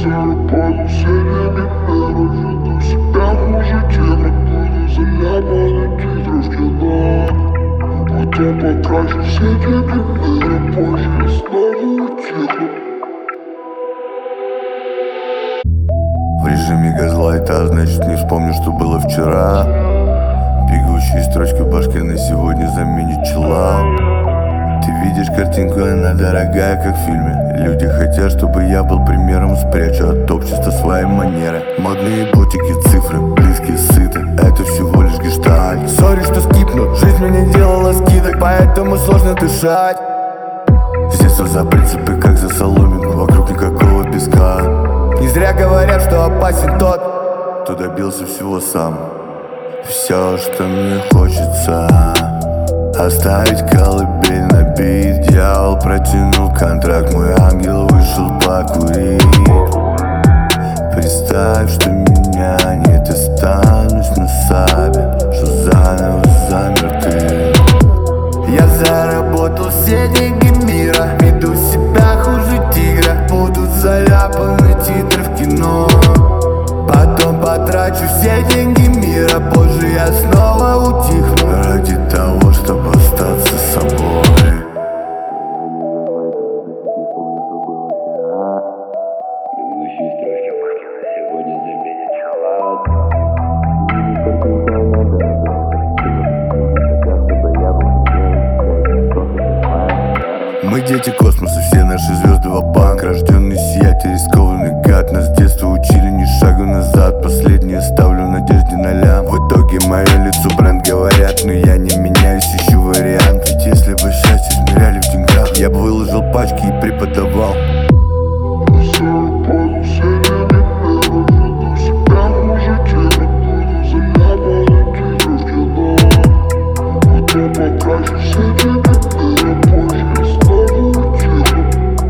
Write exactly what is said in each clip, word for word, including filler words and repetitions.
Паду сериями мира, веду себя хуже тигра. Буду заляпаны титров кино, потом потрачу все деньги мира. Позже я снова утихну. В режиме газлайта, а значит не вспомню, что было вчера. Бегущие строчки в башке на сегодня заменит чела. Ты видишь картинку, она дорогая, как в фильме. Люди хотят, чтобы я был примером. Спрячу от общества свои манеры. Модные ботики, цифры, близкие, сыты. Это всего лишь гештальт. Сори, что скипну, жизнь мне не делала скидок, поэтому сложно дышать. С детства за принципы, как за соломинку. Вокруг никакого песка. Не зря говорят, что опасен тот, кто добился всего сам. Все, что мне хочется, оставить колыбель на бит. Дьявол протянул контракт, мой ангел вышел покурить. Представь, что меня нет, останусь на сабе, что заново замер ты. Я заработал все деньги мира, веду себя хуже тигра. Будут заляпаны титры в кино, потом потрачу все деньги мира. Позже я снова утихну ради того, чтобы остаться собой. Бегущие строчки в башке на сегодня заменят чела. Мы дети космоса, все наши звезды ва-банк. Рожденный сиять и рискованный гад. Нас с детства учили ни шагу назад. Последнее ставлю надежде на лям. В итоге мое лицо бренд, говорят, но я не меняюсь, ищу вариант. Ведь если бы счастье измеряли в деньгах, я бы выложил пачки и преподавал. Паду сериями мира, веду себя хуже тигра. Буду заляпаны титров кино, потом потрачу все деньги мира. Позже я снова утихну.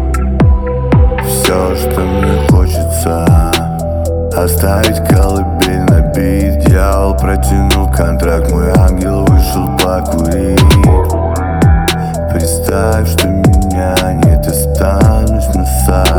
Все, что мне хочется, оставить колыбель на бит. Дьявол протянул контракт, мой ангел вышел покурить. Представь, что меня нет, останусь на саде.